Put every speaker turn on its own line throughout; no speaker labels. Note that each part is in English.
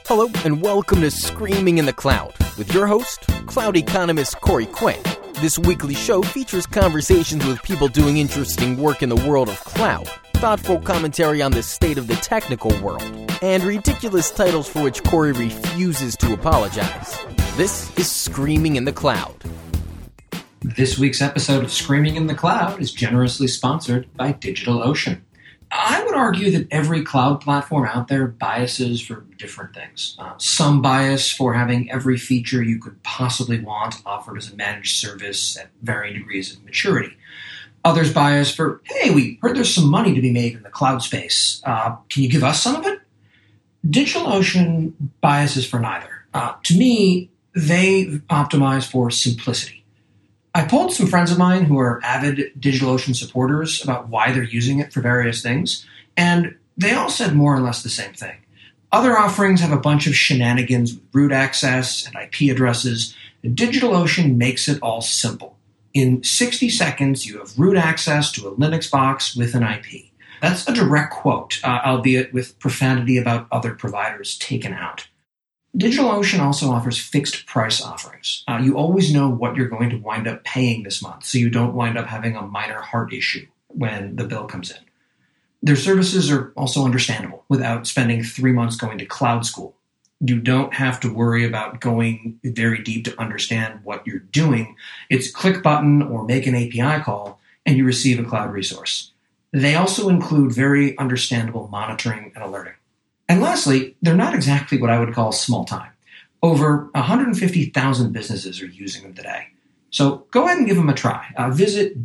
Hello, and welcome to Screaming in the Cloud with your host, cloud economist Corey Quinn. This weekly show features conversations with people doing interesting work in the world of cloud, thoughtful commentary on the state of the technical world, and ridiculous titles for which Corey refuses to apologize. This is Screaming in the Cloud.
This week's episode of Screaming in the Cloud is generously sponsored by DigitalOcean. I would argue that every cloud platform out there biases for different things. Some bias for having every feature you could possibly want offered as a managed service at varying degrees of maturity. Others bias for, hey, we heard there's some money to be made in the cloud space. Can you give us some of it? DigitalOcean biases for neither. To me, they optimize for simplicity. I polled some friends of mine who are avid DigitalOcean supporters about why they're using it for various things, and they all said more or less the same thing. Other offerings have a bunch of shenanigans with root access and IP addresses. DigitalOcean makes it all simple. In 60 seconds, you have root access to a Linux box with an IP. That's a direct quote, albeit with profanity about other providers taken out. DigitalOcean also offers fixed price offerings. You always know what you're going to wind up paying this month, so you don't wind up having a minor heart issue when the bill comes in. Their services are also understandable without spending 3 months going to cloud school. You don't have to worry about going very deep to understand what you're doing. It's click button or make an API call, and you receive a cloud resource. They also include very understandable monitoring and alerting. And lastly, they're not exactly what I would call small time. Over 150,000 businesses are using them today. So go ahead and give them a try. Visit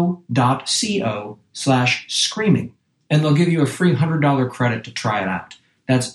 do.co/screaming, and they'll give you a free $100 credit to try it out. That's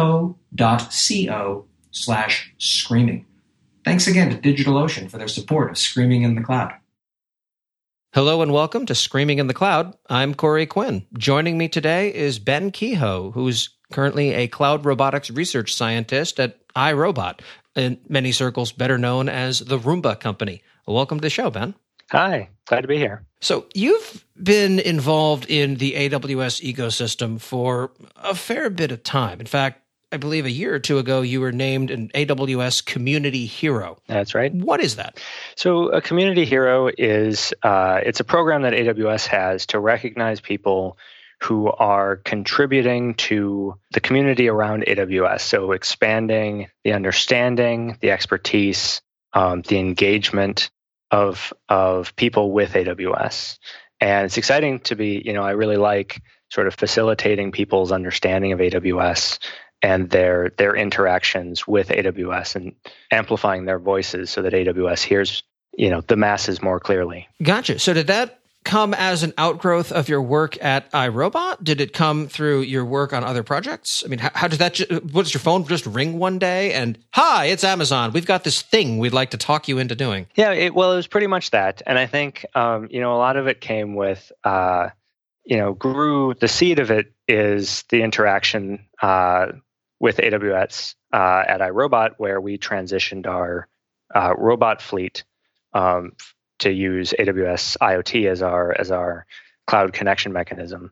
do.co/screaming. Thanks again to DigitalOcean for their support of Screaming in the Cloud.
Hello and welcome to Screaming in the Cloud. I'm Corey Quinn. Joining me today is Ben Kehoe, who's currently a cloud robotics research scientist at iRobot, in many circles better known as the Roomba company. Welcome to the show, Ben.
Hi, glad to be here.
So you've been involved in the AWS ecosystem for a fair bit of time. In fact, I believe a year or two ago, you were named an AWS Community Hero.
That's right.
What is that?
So a Community Hero is it's a program that AWS has to recognize people who are contributing to the community around AWS. So expanding the understanding, the expertise, the engagement of people with AWS. And it's exciting to be, I really like sort of facilitating people's understanding of AWS and their interactions with AWS and amplifying their voices so that AWS hears, the masses more clearly.
Gotcha. So did that come as an outgrowth of your work at iRobot? Did it come through your work on other projects? I mean, how did that, what does your phone just ring one day and, hi, it's Amazon. We've got this thing we'd like to talk you into doing.
Yeah, it was pretty much that. And I think, a lot of it came with, the seed of it is the interaction with AWS at iRobot, where we transitioned our robot fleet to use AWS IoT as our cloud connection mechanism,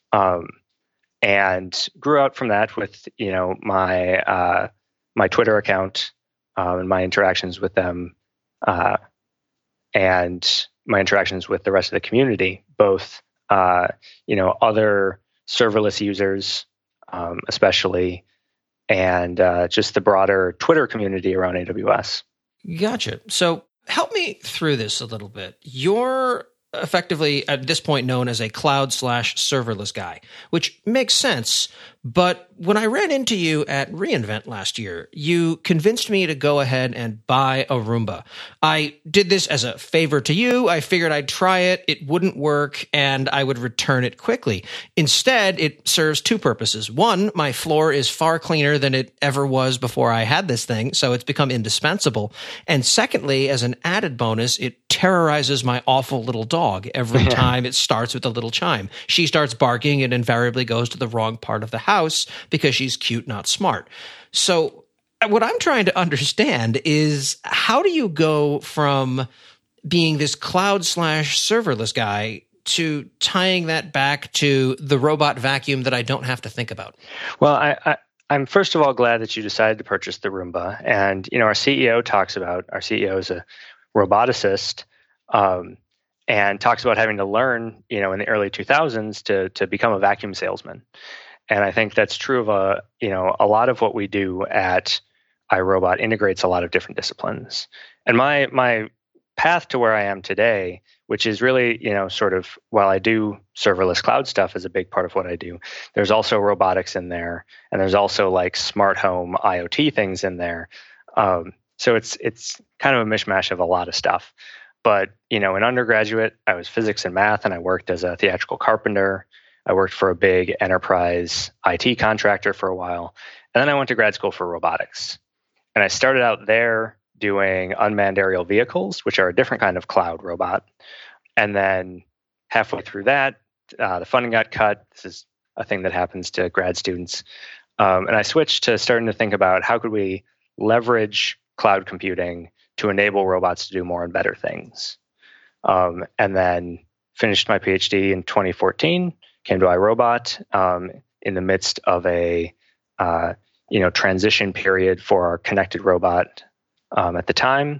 and grew out from that with my Twitter account and my interactions with them, and my interactions with the rest of the community, both other serverless users, especially, and just the broader Twitter community around AWS.
Gotcha. So help me through this a little bit. You're effectively at this point known as a cloud/serverless guy, which makes sense. But when I ran into you at reInvent last year, you convinced me to go ahead and buy a Roomba. I did this as a favor to you. I figured I'd try it. It wouldn't work, and I would return it quickly. Instead, it serves two purposes. One, my floor is far cleaner than it ever was before I had this thing, so it's become indispensable. And secondly, as an added bonus, it terrorizes my awful little dog every time it starts with a little chime. She starts barking and invariably goes to the wrong part of the house because she's cute, not smart. So what I'm trying to understand is, how do you go from being this cloud/serverless guy to tying that back to the robot vacuum that I don't have to think about?
Well, I'm first of all glad that you decided to purchase the Roomba. And, our CEO is a roboticist, and talks about having to learn, in the early 2000s to become a vacuum salesman. And I think that's true of a lot of what we do at iRobot integrates a lot of different disciplines. And my path to where I am today, which is really, sort of, while I do serverless cloud stuff is a big part of what I do, there's also robotics in there, and there's also like smart home IoT things in there. So it's kind of a mishmash of a lot of stuff. But, in undergraduate, I was physics and math, and I worked as a theatrical carpenter. I worked for a big enterprise IT contractor for a while. And then I went to grad school for robotics. And I started out there doing unmanned aerial vehicles, which are a different kind of cloud robot. And then halfway through that, the funding got cut. This is a thing that happens to grad students. And I switched to starting to think about how could we leverage cloud computing to enable robots to do more and better things. And then finished my PhD in 2014, came to iRobot in the midst of a transition period for our connected robot at the time,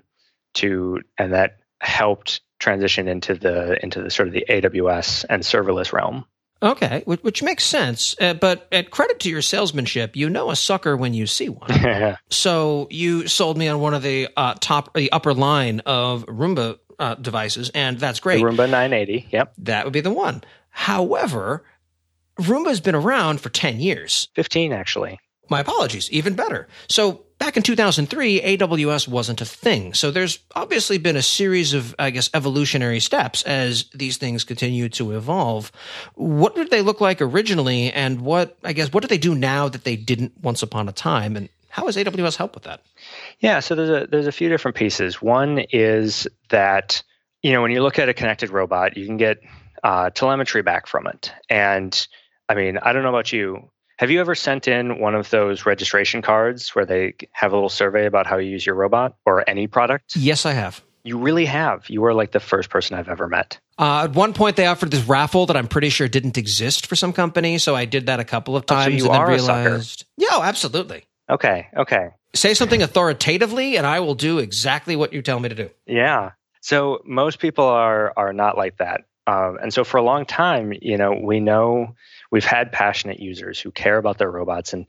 and that helped transition into the sort of the AWS and serverless realm.
Okay, which makes sense. But at credit to your salesmanship, you know a sucker when you see one. So you sold me on one of the upper line of Roomba devices, and that's great.
The Roomba 980, yep.
That would be the one. However, Roomba's been around for 10 years.
15, actually.
My apologies, even better. So back in 2003, AWS wasn't a thing. So there's obviously been a series of, evolutionary steps as these things continue to evolve. What did they look like originally, and what do they do now that they didn't once upon a time, and how has AWS helped with that?
Yeah, so there's a few different pieces. One is that, when you look at a connected robot, you can get telemetry back from it. And I mean, I don't know about you. Have you ever sent in one of those registration cards where they have a little survey about how you use your robot or any product?
Yes, I have.
You really have. You were like the first person I've ever met.
At one point, they offered this raffle that I'm pretty sure didn't exist for some company, so I did that a couple of times.
So you are a sucker.
Yeah, absolutely.
Okay.
Say something authoritatively, and I will do exactly what you tell me to do.
Yeah. So most people are not like that. And so for a long time, we know we've had passionate users who care about their robots, and,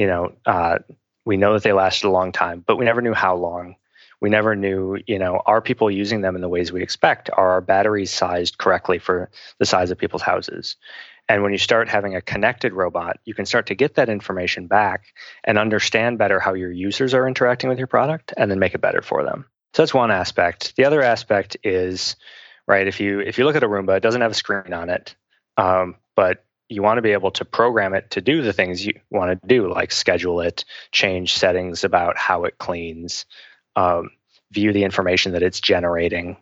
we know that they lasted a long time, but we never knew how long. We never knew, are people using them in the ways we expect? Are our batteries sized correctly for the size of people's houses? And when you start having a connected robot, you can start to get that information back and understand better how your users are interacting with your product, and then make it better for them. So that's one aspect. The other aspect is, right, if you look at a Roomba, it doesn't have a screen on it, but you want to be able to program it to do the things you want to do, like schedule it, change settings about how it cleans, view the information that it's generating.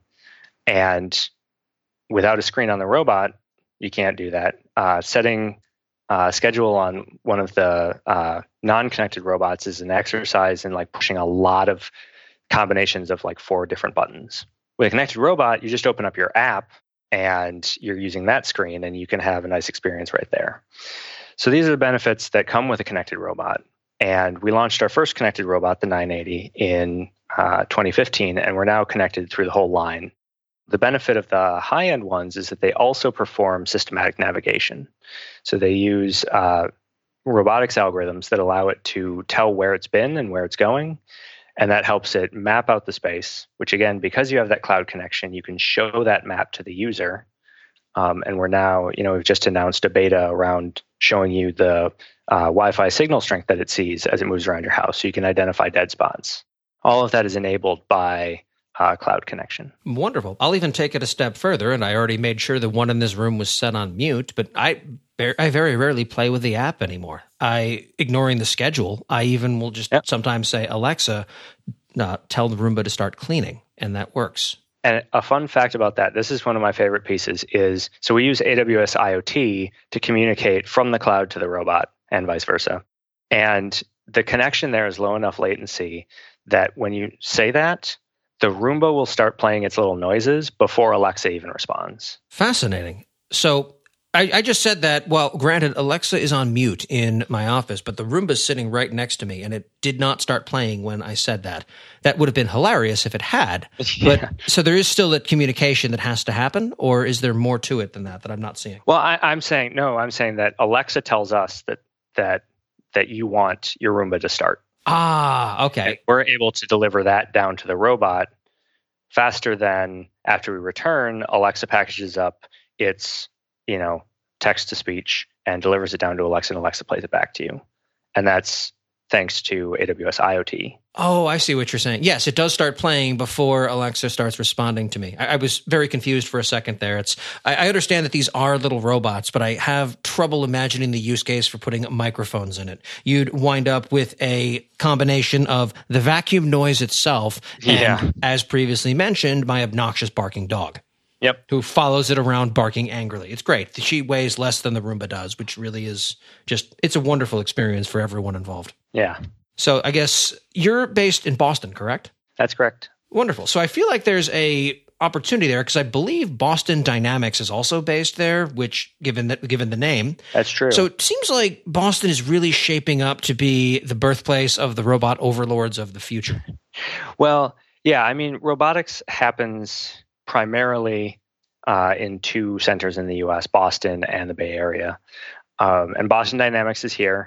And without a screen on the robot, you can't do that. Setting schedule on one of the non-connected robots is an exercise in like pushing a lot of combinations of like 4 different buttons. With a connected robot, you just open up your app and you're using that screen, and you can have a nice experience right there. So these are the benefits that come with a connected robot. And we launched our first connected robot, the 980, in 2015, and we're now connected through the whole line. The benefit of the high-end ones is that they also perform systematic navigation. So they use robotics algorithms that allow it to tell where it's been and where it's going. And that helps it map out the space, which again, because you have that cloud connection, you can show that map to the user. And we're now, we've just announced a beta around showing you the Wi-Fi signal strength that it sees as it moves around your house, so you can identify dead spots. All of that is enabled by cloud connection.
Wonderful. I'll even take it a step further, and I already made sure the one in this room was set on mute, but I very rarely play with the app anymore. Ignoring the schedule, I even will just sometimes say, Alexa, tell the Roomba to start cleaning, and that works.
And a fun fact about that, this is one of my favorite pieces, is so we use AWS IoT to communicate from the cloud to the robot and vice versa. And the connection there is low enough latency that when you say that, the Roomba will start playing its little noises before Alexa even responds.
Fascinating. So I just said that, well, granted, Alexa is on mute in my office, but the Roomba's sitting right next to me, and it did not start playing when I said that. That would have been hilarious if it had.
Yeah.
But so there is still that communication that has to happen, or is there more to it than that I'm not seeing?
Well, I'm saying that Alexa tells us that you want your Roomba to start.
Ah, okay.
And we're able to deliver that down to the robot faster than after we return. Alexa packages up its, text to speech and delivers it down to Alexa, and Alexa plays it back to you. And that's thanks to AWS IoT.
Oh, I see what you're saying. Yes, it does start playing before Alexa starts responding to me. I was very confused for a second there. I understand that these are little robots, but I have trouble imagining the use case for putting microphones in it. You'd wind up with a combination of the vacuum noise itself and, as previously mentioned, my obnoxious barking dog.
Yep.
Who follows it around barking angrily. It's great. She weighs less than the Roomba does, which really is it's a wonderful experience for everyone involved.
Yeah.
So I guess you're based in Boston, correct?
That's correct.
Wonderful. So I feel like there's a opportunity there because I believe Boston Dynamics is also based there, which given the name.
That's true.
So it seems like Boston is really shaping up to be the birthplace of the robot overlords of the future.
Well, yeah, I mean, robotics happens primarily in two centers in the U.S., Boston and the Bay Area. And Boston Dynamics is here.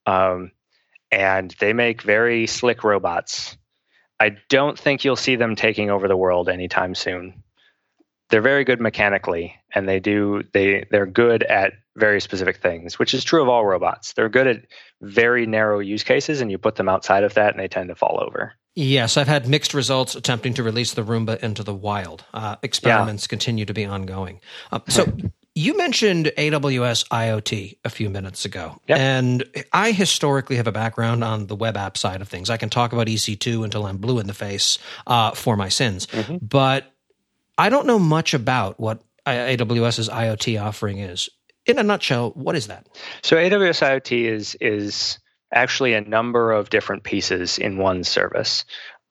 And they make very slick robots. I don't think you'll see them taking over the world anytime soon. They're very good mechanically, and they're good at very specific things, which is true of all robots. They're good at very narrow use cases, and you put them outside of that, and they tend to fall over.
Yes, I've had mixed results attempting to release the Roomba into the wild. Experiments continue to be ongoing. So you mentioned AWS IoT a few minutes ago.
Yep.
And I historically have a background on the web app side of things. I can talk about EC2 until I'm blue in the face for my sins. Mm-hmm. But I don't know much about what AWS's IoT offering is. In a nutshell, what is that?
So AWS IoT is actually a number of different pieces in one service.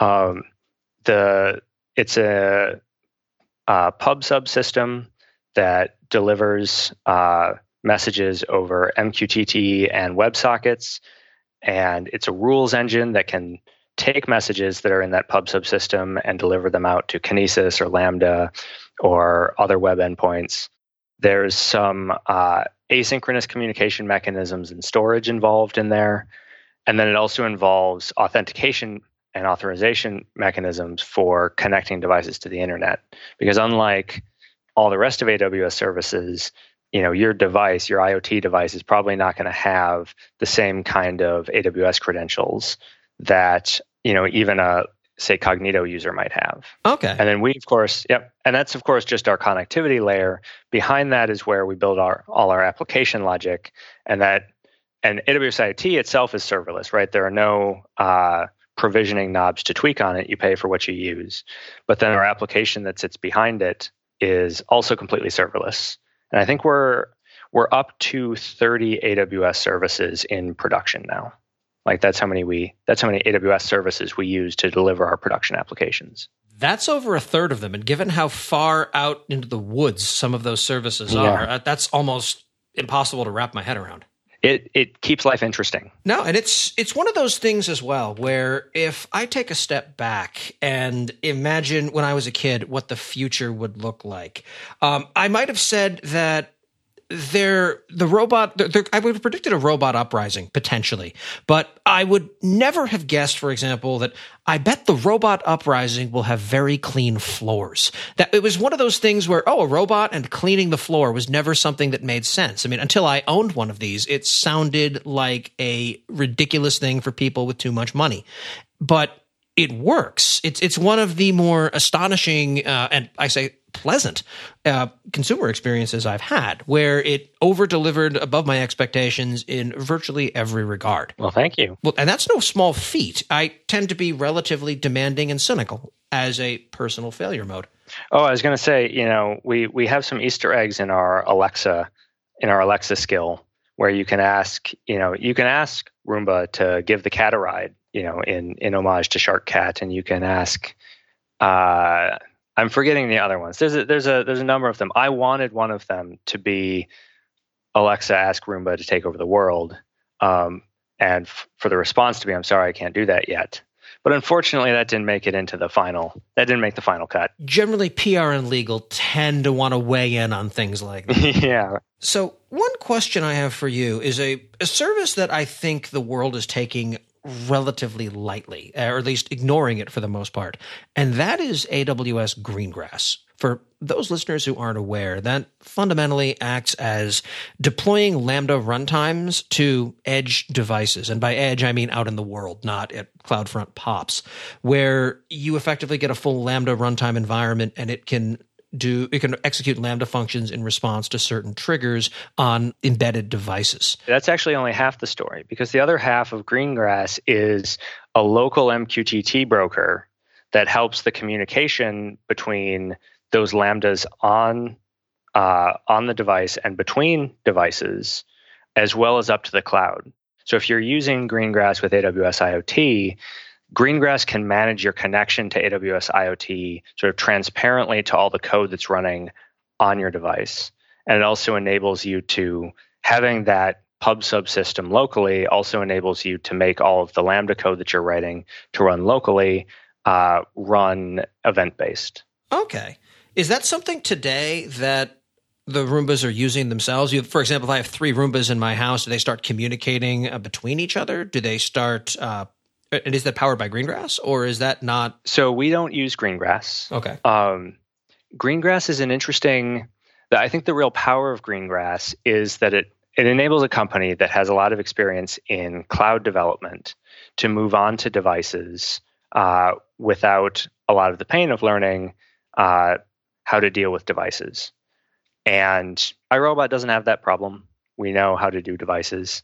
It's a pub subsystem that delivers messages over MQTT and WebSockets, and it's a rules engine that can take messages that are in that pub subsystem and deliver them out to Kinesis or Lambda or other web endpoints. There's some asynchronous communication mechanisms and storage involved in there. And then it also involves authentication and authorization mechanisms for connecting devices to the internet. Because unlike all the rest of AWS services, your device, your IoT device, is probably not going to have the same kind of AWS credentials that, even a, say, Cognito user might have.
Okay.
And then we, of course, and that's, of course, just our connectivity layer. Behind that is where we build all our application logic, and AWS IoT itself is serverless, right? There are no provisioning knobs to tweak on it. You pay for what you use. But then our application that sits behind it is also completely serverless. And I think we're up to 30 AWS services in production now. Like that's how many AWS services we use to deliver our production applications.
That's over a third of them. And given how far out into the woods some of those services are, that's almost impossible to wrap my head around.
It keeps life interesting.
No, and it's one of those things as well where if I take a step back and imagine when I was a kid what the future would look like, I might have said that I would have predicted a robot uprising potentially, but I would never have guessed, for example, that I bet the robot uprising will have very clean floors. That it was one of those things where, a robot and cleaning the floor was never something that made sense. I mean, until I owned one of these, it sounded like a ridiculous thing for people with too much money, but it works. It's one of the more astonishing, and I say pleasant consumer experiences I've had, where it over-delivered above my expectations in virtually every regard.
Well, thank you.
Well, and that's no small feat. I tend to be relatively demanding and cynical as a personal failure mode.
Oh, I was going to say, we have some Easter eggs in our Alexa skill where you can ask Roomba to give the cat a ride, in homage to Shark Cat, and you can ask. I'm forgetting the other ones. There's a number of them. I wanted one of them to be Alexa, ask Roomba to take over the world. And for the response to be, I'm sorry, I can't do that yet. But unfortunately, that didn't make the final cut.
Generally, PR and legal tend to want to weigh in on things like that.
Yeah.
So one question I have for you is a service that I think the world is taking relatively lightly, or at least ignoring it for the most part, and that is AWS Greengrass. For those listeners who aren't aware, that fundamentally acts as deploying Lambda runtimes to edge devices. And by edge, I mean out in the world, not at CloudFront POPs, where you effectively get a full Lambda runtime environment, and it can execute Lambda functions in response to certain triggers on embedded devices.
That's actually only half the story, because the other half of Greengrass is a local MQTT broker that helps the communication between those Lambdas on the device and between devices, as well as up to the cloud. So if you're using Greengrass with AWS IoT, Greengrass can manage your connection to AWS IoT sort of transparently to all the code that's running on your device. And it also enables you to, having that pub subsystem locally also enables you to make all of the Lambda code that you're writing to run locally, run event-based.
Okay. Is that something today that the Roombas are using themselves? For example, if I have 3 Roombas in my house, do they start communicating between each other? Do they start, and is that powered by Greengrass, or is that not?
So we don't use Greengrass.
Okay.
Greengrass is an interesting, I think the real power of Greengrass is that it enables a company that has a lot of experience in cloud development to move on to devices without a lot of the pain of learning how to deal with devices. And iRobot doesn't have that problem. We know how to do devices.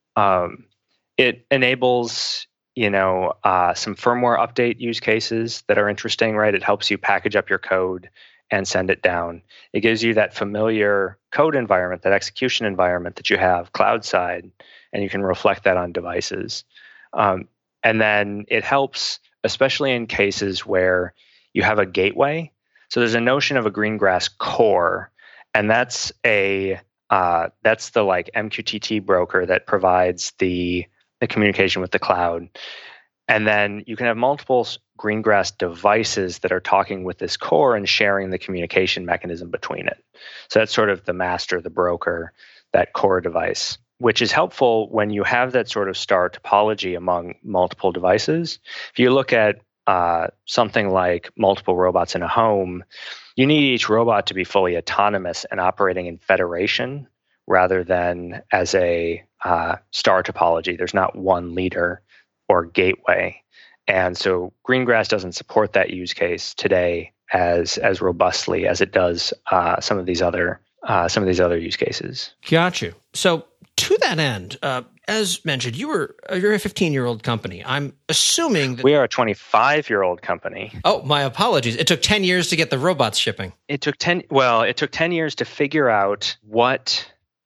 It enables, some firmware update use cases that are interesting, right? It helps you package up your code and send it down. It gives you that familiar code environment, that execution environment that you have cloud side, and you can reflect that on devices. And then it helps, especially in cases where you have a gateway. So there's a notion of a Greengrass core, and that's the like MQTT broker that provides the communication with the cloud. And then you can have multiple Greengrass devices that are talking with this core and sharing the communication mechanism between it. So that's sort of the master, the broker, that core device, which is helpful when you have that sort of star topology among multiple devices. If you look at something like multiple robots in a home, you need each robot to be fully autonomous and operating in federation rather than as a star topology. There's not one leader or gateway. And so Greengrass doesn't support that use case today as robustly as it does some of these other use cases.
Got you. So to that end, as mentioned, you're a 15-year-old company. I'm assuming that
we are a 25-year-old company.
Oh, my apologies. It took 10 years to get the robots shipping.
It took 10 years to figure out what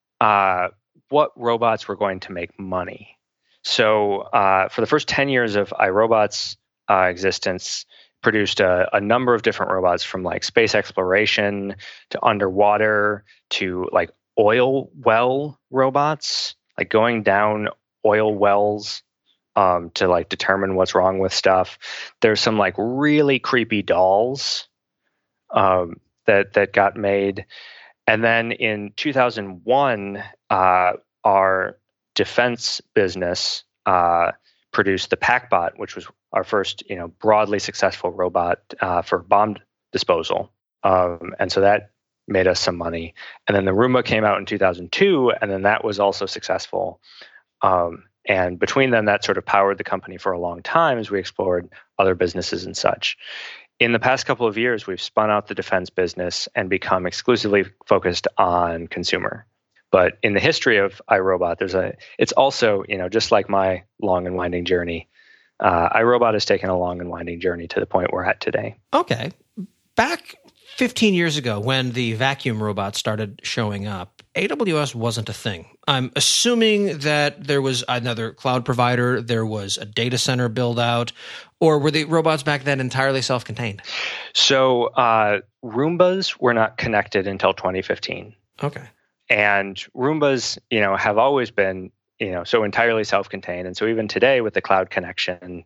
robots were going to make money. So for the first 10 years of iRobot's existence, produced a number of different robots, from like space exploration to underwater to like oil well robots, like going down oil wells to like determine what's wrong with stuff. There's some like really creepy dolls that got made. And then in 2001, our defense business produced the PackBot, which was our first, broadly successful robot for bomb disposal. And so that made us some money. And then the Roomba came out in 2002, and then that was also successful. And between them, that sort of powered the company for a long time as we explored other businesses and such. In the past couple of years, we've spun out the defense business and become exclusively focused on consumer. But in the history of iRobot, it's also, just like my long and winding journey, iRobot has taken a long and winding journey to the point we're at today.
Okay. Back 15 years ago, when the vacuum robots started showing up, AWS wasn't a thing. I'm assuming that there was another cloud provider, there was a data center build out, or were the robots back then entirely self-contained?
So Roombas were not connected until 2015.
Okay.
And Roombas, have always been, so entirely self-contained. And so even today with the cloud connection,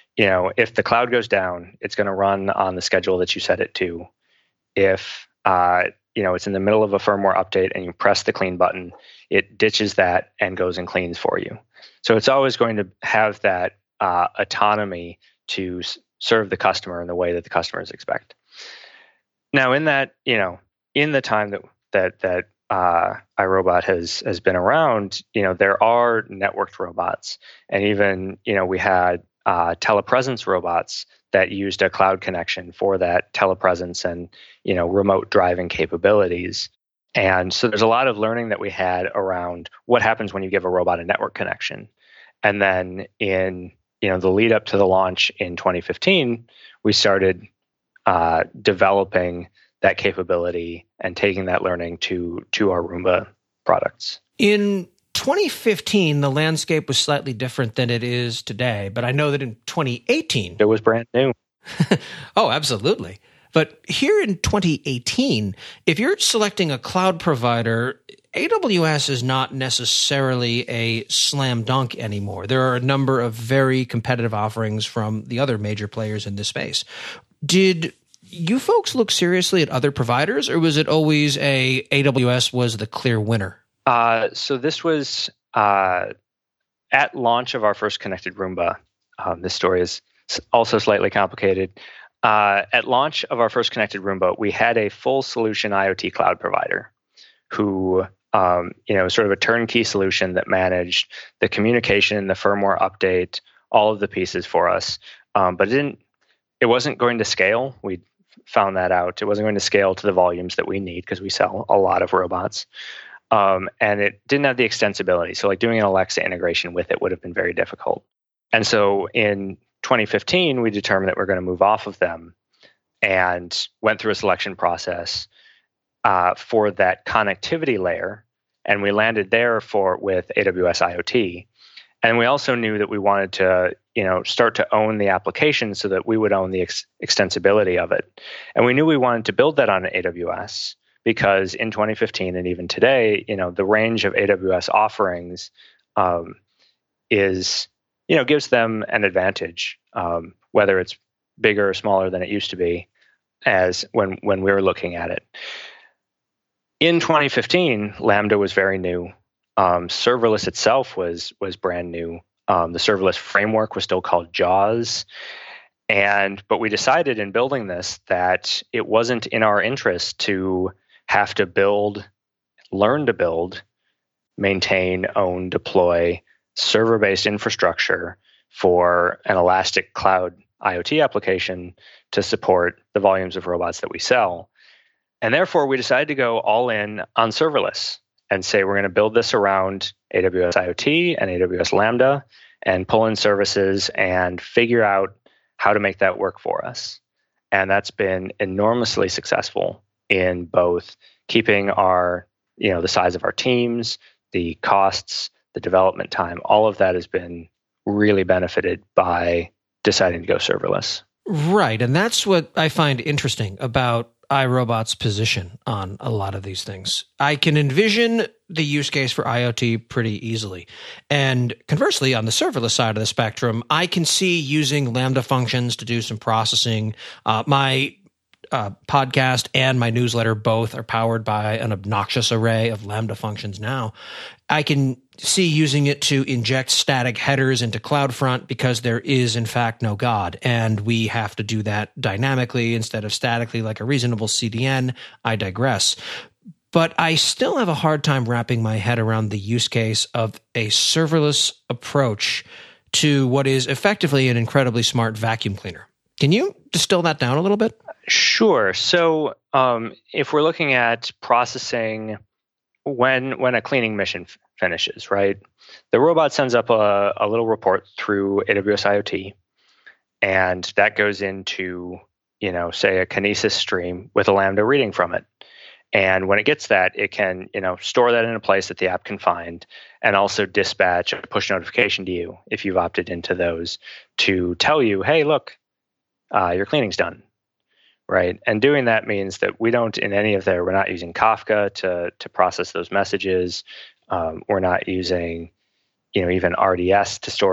if the cloud goes down, it's going to run on the schedule that you set it to. If, it's in the middle of a firmware update and you press the clean button, it ditches that and goes and cleans for you. So it's always going to have that autonomy to serve the customer in the way that the customers expect. Now, in that, in the time that iRobot has been around, there are networked robots, and even we had telepresence robots that used a cloud connection for that telepresence and remote driving capabilities. And so there's a lot of learning that we had around what happens when you give a robot a network connection. And then in the lead up to the launch in 2015, we started developing that capability and taking that learning to our Roomba products.
In 2015, the landscape was slightly different than it is today, but I know that in 2018...
it was brand new.
Oh, absolutely. But here in 2018, if you're selecting a cloud provider, AWS is not necessarily a slam dunk anymore. There are a number of very competitive offerings from the other major players in this space. Did you folks look seriously at other providers, or was it always AWS was the clear winner?
So this was at launch of our first connected Roomba. This story is also slightly complicated. At launch of our first connected Roomba, we had a full solution IoT cloud provider who, sort of a turnkey solution that managed the communication, the firmware update, all of the pieces for us. But it wasn't going to scale. We found that out. It wasn't going to scale to the volumes that we need because we sell a lot of robots. And it didn't have the extensibility. So like doing an Alexa integration with it would have been very difficult. And so in 2015, we determined that we're going to move off of them and went through a selection process for that connectivity layer. And we landed there with AWS IoT. And we also knew that we wanted to, start to own the application so that we would own the extensibility of it. And we knew we wanted to build that on AWS because in 2015 and even today, the range of AWS offerings gives them an advantage, whether it's bigger or smaller than it used to be, as when we were looking at it. In 2015, Lambda was very new. Serverless itself was brand new. The serverless framework was still called JAWS. But we decided in building this that it wasn't in our interest to have to learn to build, maintain, own, deploy server-based infrastructure for an elastic cloud IoT application to support the volumes of robots that we sell. And therefore, we decided to go all in on serverless and say we're going to build this around AWS IoT and AWS Lambda and pull in services and figure out how to make that work for us. And that's been enormously successful in both keeping the size of our teams, the costs, the development time. All of that has been really benefited by deciding to go serverless.
Right. And that's what I find interesting about iRobot's position on a lot of these things. I can envision the use case for IoT pretty easily. And conversely, on the serverless side of the spectrum, I can see using Lambda functions to do some processing. My podcast and my newsletter both are powered by an obnoxious array of Lambda functions now. I can see using it to inject static headers into CloudFront because there is, in fact, no God. And we have to do that dynamically instead of statically like a reasonable CDN. I digress. But I still have a hard time wrapping my head around the use case of a serverless approach to what is effectively an incredibly smart vacuum cleaner. Can you distill that down a little bit?
Sure. So if we're looking at processing when a cleaning mission finishes, right? The robot sends up a little report through AWS IoT, and that goes into, say a Kinesis stream with a Lambda reading from it. And when it gets that, it can, store that in a place that the app can find, and also dispatch a push notification to you if you've opted into those to tell you, hey, look, your cleaning's done. right? And doing that means that we're not using Kafka to process those messages. We're not using, even RDS to store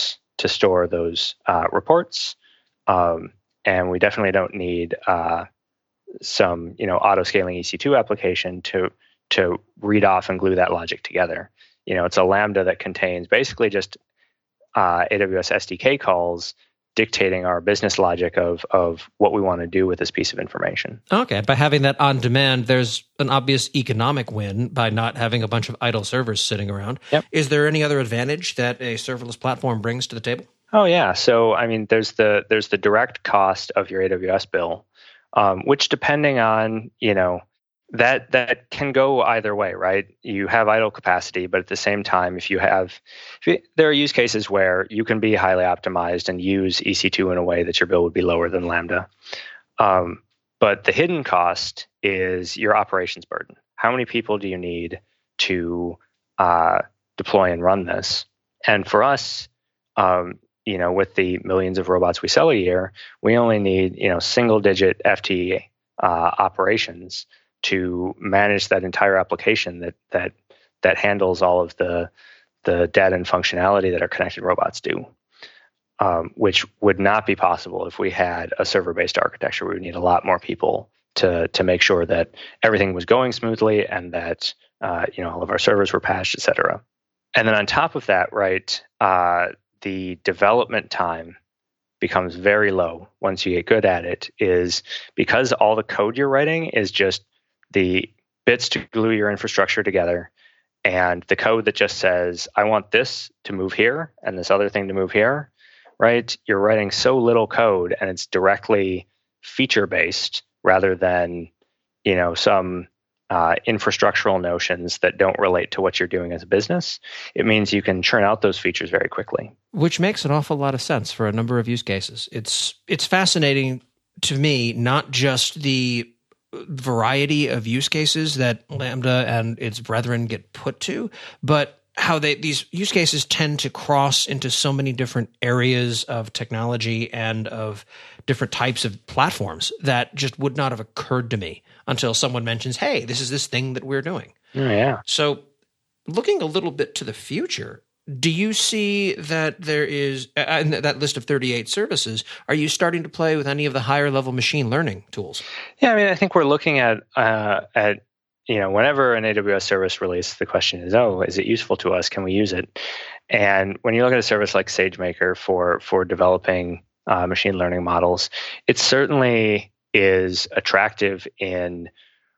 those reports. And we definitely don't need some auto-scaling EC2 application to read off and glue that logic together. It's a Lambda that contains basically just AWS SDK calls dictating our business logic of what we want to do with this piece of information.
Okay. By having that on demand, there's an obvious economic win by not having a bunch of idle servers sitting around.
Yep.
Is there any other advantage that a serverless platform brings to the table?
Oh, yeah. So, there's the direct cost of your AWS bill, which depending on, that can go either way, right? You have idle capacity, but at the same time, there are use cases where you can be highly optimized and use EC2 in a way that your bill would be lower than Lambda. But the hidden cost is your operations burden. How many people do you need to deploy and run this? And for us, with the millions of robots we sell a year, we only need, single-digit FTE operations to manage that entire application that handles all of the data and functionality that our connected robots do, which would not be possible if we had a server-based architecture. We would need a lot more people to make sure that everything was going smoothly and that all of our servers were patched, et cetera. And then on top of that, right, the development time becomes very low once you get good at it, is because all the code you're writing is just the bits to glue your infrastructure together, and the code that just says, I want this to move here and this other thing to move here, right? You're writing so little code, and it's directly feature-based rather than, some infrastructural notions that don't relate to what you're doing as a business. It means you can churn out those features very quickly.
Which makes an awful lot of sense for a number of use cases. It's fascinating to me, not just the variety of use cases that Lambda and its brethren get put to, but how these use cases tend to cross into so many different areas of technology and of different types of platforms that just would not have occurred to me until someone mentions, hey, this is this thing that we're doing.
Oh, yeah.
So looking a little bit to the future, do you see that there is, in that list of 38 services, are you starting to play with any of the higher level machine learning tools?
Yeah, I think we're looking at whenever an AWS service releases, the question is, is it useful to us? Can we use it? And when you look at a service like SageMaker for developing machine learning models, it certainly is attractive in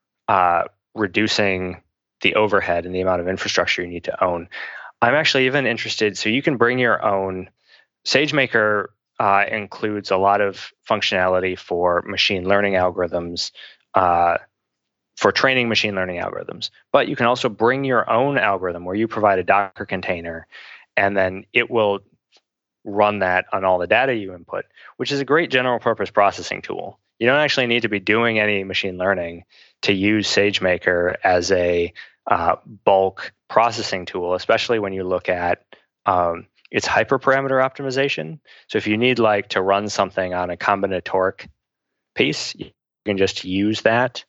reducing the overhead and the amount of infrastructure you need to own. I'm actually even interested, so you can bring your own. SageMaker includes a lot of functionality for machine learning algorithms, for training machine learning algorithms. But you can also bring your own algorithm where you provide a Docker container, and then it will run that on all the data you input, which is a great general purpose processing tool. You don't actually need to be doing any machine learning to use SageMaker as a bulk processing tool, especially when you look at its hyperparameter optimization. So if you need to run something on a combinatoric piece, you can just use that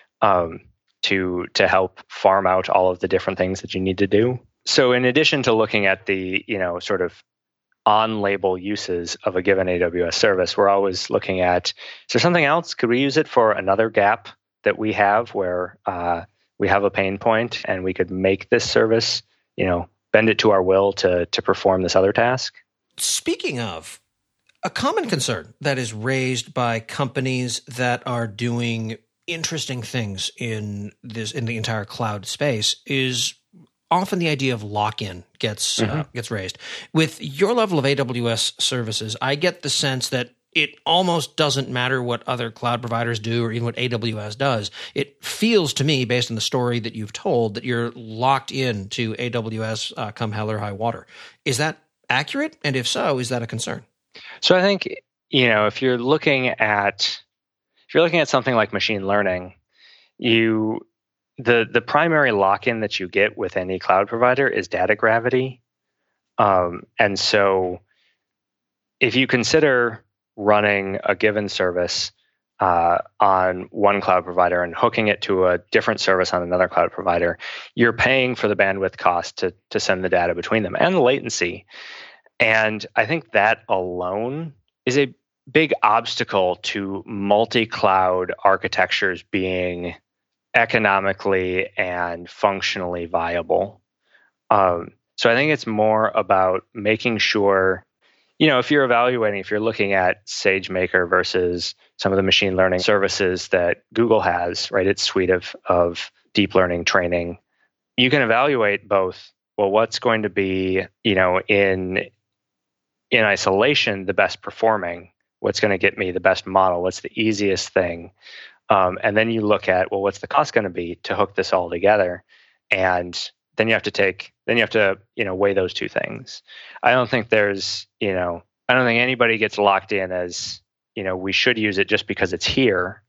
to help farm out all of the different things that you need to do. So in addition to looking at the sort of on-label uses of a given AWS service, we're always looking at, is there something else? Could we use it for another gap that we have where we have a pain point and we could make this service, bend it to our will to perform this other task?
Speaking of, a common concern that is raised by companies that are doing interesting things in the entire cloud space is often the idea of lock-in gets raised. With your level of AWS services, I get the sense that it almost doesn't matter what other cloud providers do or even what AWS does. It feels to me, based on the story that you've told, that you're locked in to AWS come hell or high water. Is that accurate? And if so, is that a concern?
So I think, if you're looking at something like machine learning, the primary lock-in that you get with any cloud provider is data gravity. And so if you consider running a given service on one cloud provider and hooking it to a different service on another cloud provider, you're paying for the bandwidth cost to send the data between them and the latency. And I think that alone is a big obstacle to multi-cloud architectures being economically and functionally viable. So I think it's more about making sure, if you're evaluating, if you're looking at SageMaker versus some of the machine learning services that Google has, right, its suite of deep learning training, you can evaluate both, well, what's going to be, in isolation, the best performing, what's going to get me the best model, what's the easiest thing. And then you look at, well, what's the cost going to be to hook this all together? And then you have to weigh those two things. I don't think anybody gets locked in as, we should use it just because it's here,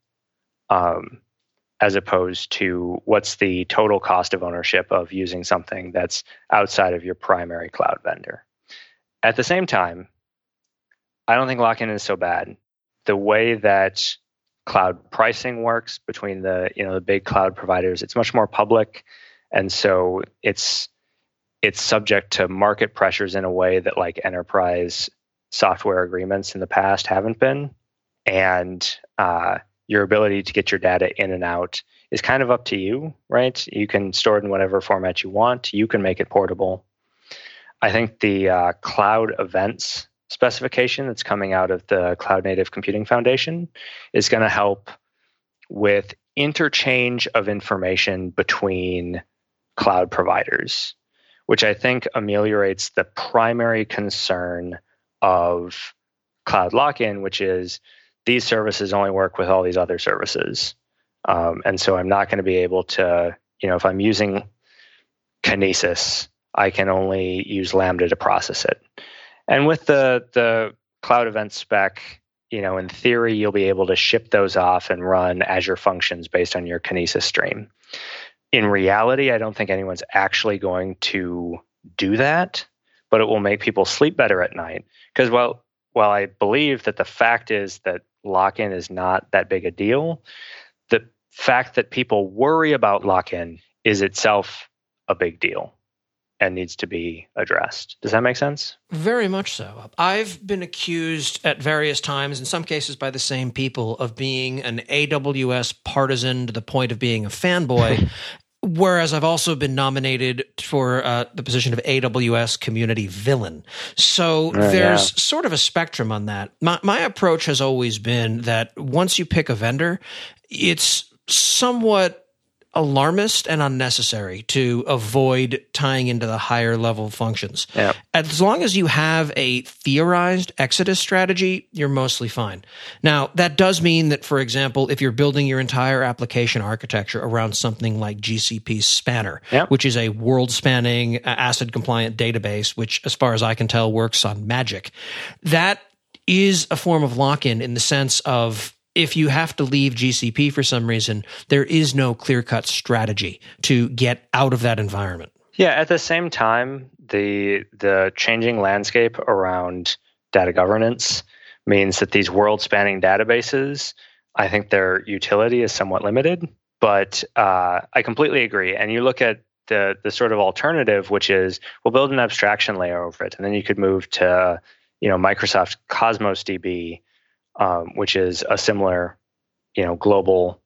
as opposed to what's the total cost of ownership of using something that's outside of your primary cloud vendor. At the same time, I don't think lock-in is so bad. The way that cloud pricing works between the big cloud providers, it's much more public. And so it's subject to market pressures in a way that like enterprise software agreements in the past haven't been. And your ability to get your data in and out is kind of up to you, right? You can store it in whatever format you want. You can make it portable. I think the cloud events specification that's coming out of the Cloud Native Computing Foundation is going to help with interchange of information between cloud providers, which I think ameliorates the primary concern of cloud lock-in, which is these services only work with all these other services. And so I'm not going to be able to, if I'm using Kinesis, I can only use Lambda to process it. And with the cloud event spec, in theory, you'll be able to ship those off and run Azure functions based on your Kinesis stream. In reality, I don't think anyone's actually going to do that, but it will make people sleep better at night. Because while I believe that the fact is that lock-in is not that big a deal, the fact that people worry about lock-in is itself a big deal and needs to be addressed. Does that make sense?
Very much so. I've been accused at various times, in some cases by the same people, of being an AWS partisan to the point of being a fanboy, whereas I've also been nominated for the position of AWS community villain. So there's sort of a spectrum on that. My approach has always been that once you pick a vendor, it's somewhat alarmist and unnecessary to avoid tying into the higher level functions. Yeah. As long as you have a theorized exodus strategy, you're mostly fine. Now, that does mean that, for example, if you're building your entire application architecture around something like GCP Spanner, which is a world-spanning ACID-compliant database, which, as far as I can tell, works on Magic, that is a form of lock-in in the sense of if you have to leave GCP for some reason, there is no clear-cut strategy to get out of that environment.
Yeah, at the same time, the changing landscape around data governance means that these world-spanning databases, I think their utility is somewhat limited. But I completely agree. And you look at the sort of alternative, which is we'll build an abstraction layer over it, and then you could move to Microsoft Cosmos DB, which is a similar, global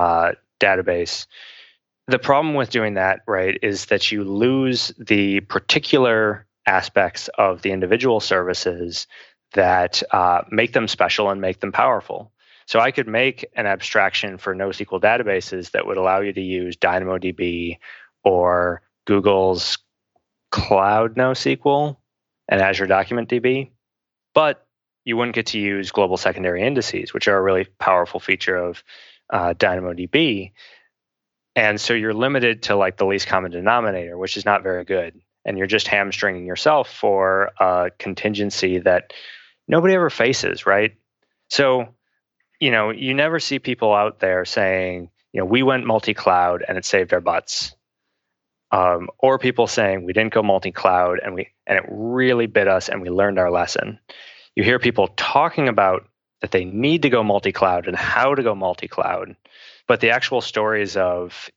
database. The problem with doing that, right, is that you lose the particular aspects of the individual services that make them special and make them powerful. So I could make an abstraction for NoSQL databases that would allow you to use DynamoDB or Google's Cloud NoSQL and Azure Document DB, but you wouldn't get to use global secondary indices, which are a really powerful feature of DynamoDB. And so you're limited to like the least common denominator, which is not very good. And you're just hamstringing yourself for a contingency that nobody ever faces, right? So, you never see people out there saying, we went multi-cloud and it saved our butts. Or people saying we didn't go multi-cloud and it really bit us and we learned our lesson. You hear people talking about that they need to go multi-cloud and how to go multi-cloud. But the actual stories of,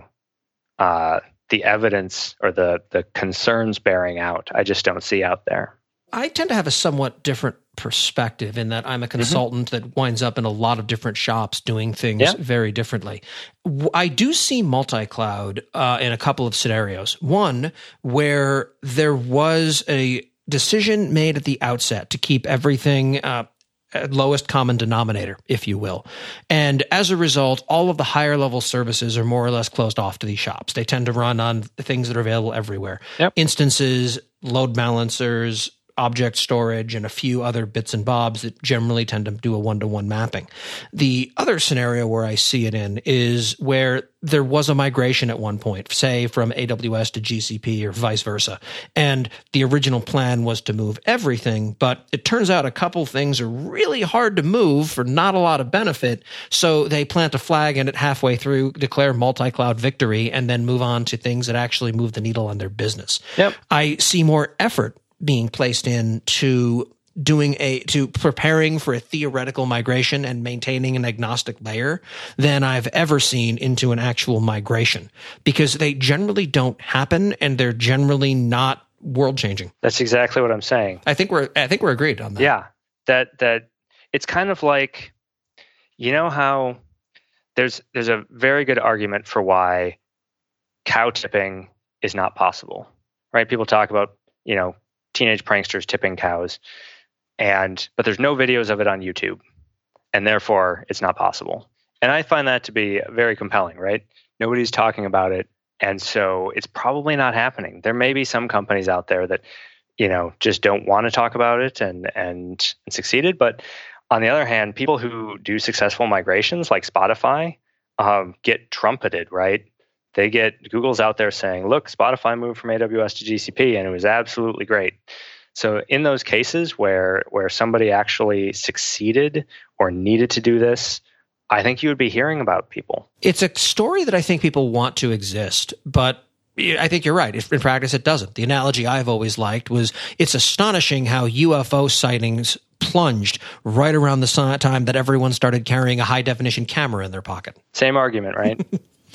the evidence or the concerns bearing out, I just don't see out there.
I tend to have a somewhat different perspective in that I'm a consultant that winds up in a lot of different shops doing things very differently. I do see multi-cloud in a couple of scenarios. One, where there was a decision made at the outset to keep everything lowest common denominator, if you will. And as a result, all of the higher level services are more or less closed off to these shops. They tend to run on things that are available everywhere. Yep. Instances, load balancers, object storage, and a few other bits and bobs that generally tend to do a one-to-one mapping. The other scenario where I see it in is where there was a migration at one point, say from AWS to GCP or vice versa. And the original plan was to move everything, but it turns out a couple things are really hard to move for not a lot of benefit. So they plant a flag in it halfway through, declare multi-cloud victory, and then move on to things that actually move the needle on their business. Yep. I see more effort being placed into preparing for a theoretical migration and maintaining an agnostic layer than I've ever seen into an actual migration, because they generally don't happen and they're generally not world changing.
That's exactly what I'm saying.
I think we're agreed on that.
Yeah. That it's kind of like, how there's a very good argument for why cow tipping is not possible, right? People talk about, teenage pranksters tipping cows, but there's no videos of it on YouTube, and therefore it's not possible. And I find that to be very compelling, right? Nobody's talking about it, and so it's probably not happening. There may be some companies out there that, just don't want to talk about it and succeeded. But on the other hand, people who do successful migrations like Spotify get trumpeted, right? Google's out there saying, look, Spotify moved from AWS to GCP and it was absolutely great. So in those cases where somebody actually succeeded or needed to do this, I think you would be hearing about people.
It's a story that I think people want to exist, but I think you're right. In practice, it doesn't. The analogy I've always liked was it's astonishing how UFO sightings plunged right around the time that everyone started carrying a high-definition camera in their pocket.
Same argument, right?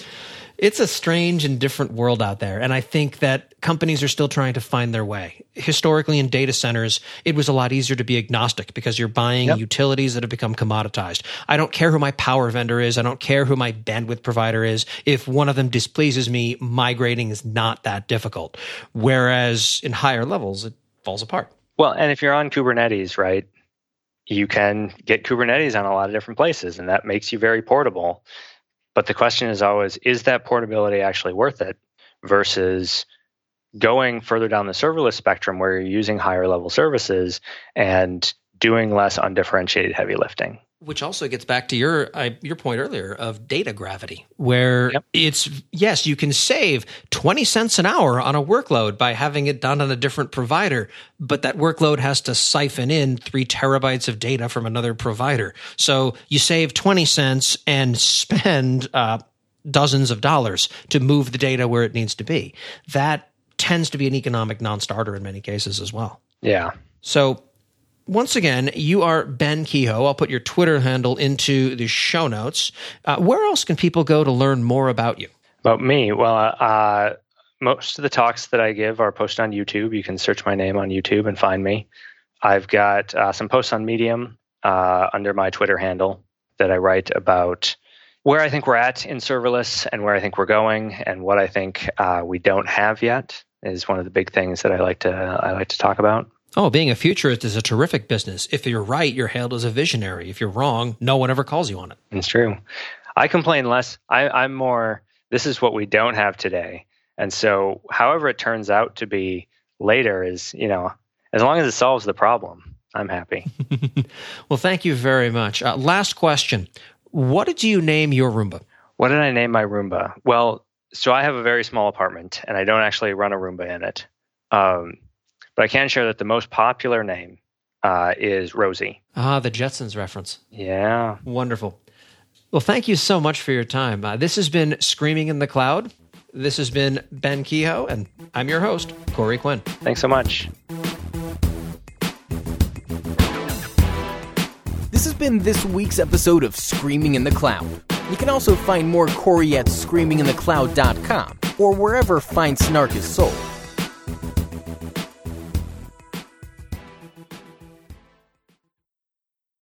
It's a strange and different world out there, and I think that companies are still trying to find their way. Historically, in data centers, it was a lot easier to be agnostic because you're buying utilities that have become commoditized. I don't care who my power vendor is. I don't care who my bandwidth provider is. If one of them displeases me, migrating is not that difficult. Whereas in higher levels, it falls apart.
Well, and if you're on Kubernetes, right, you can get Kubernetes on a lot of different places, and that makes you very portable. But the question is always, is that portability actually worth it versus going further down the serverless spectrum where you're using higher level services and doing less undifferentiated heavy lifting?
Which also gets back to your point earlier of data gravity, where yes, you can save 20 cents an hour on a workload by having it done on a different provider, but that workload has to siphon in 3 terabytes of data from another provider. So you save 20 cents and spend dozens of dollars to move the data where it needs to be. That tends to be an economic non-starter in many cases as well.
Yeah.
So once again, you are Ben Kehoe. I'll put your Twitter handle into the show notes. Where else can people go to learn more about you?
About me? Well, most of the talks that I give are posted on YouTube. You can search my name on YouTube and find me. I've got some posts on Medium under my Twitter handle that I write about where I think we're at in serverless and where I think we're going and what I think we don't have yet is one of the big things that I like to talk about.
Oh, being a futurist is a terrific business. If you're right, you're hailed as a visionary. If you're wrong, no one ever calls you on it.
It's true. I complain less. I'm more, this is what we don't have today. And so however it turns out to be later is, as long as it solves the problem, I'm happy.
Well, thank you very much. Last question. What did you name your Roomba?
What did I name my Roomba? Well, so I have a very small apartment and I don't actually run a Roomba in it. But I can share that the most popular name is Rosie.
Ah, the Jetsons reference.
Yeah.
Wonderful. Well, thank you so much for your time. This has been Screaming in the Cloud. This has been Ben Kehoe, and I'm your host, Corey Quinn.
Thanks so much.
been this week's episode of Screaming in the Cloud. You can also find more Corey at screaminginthecloud.com or wherever fine snark is sold.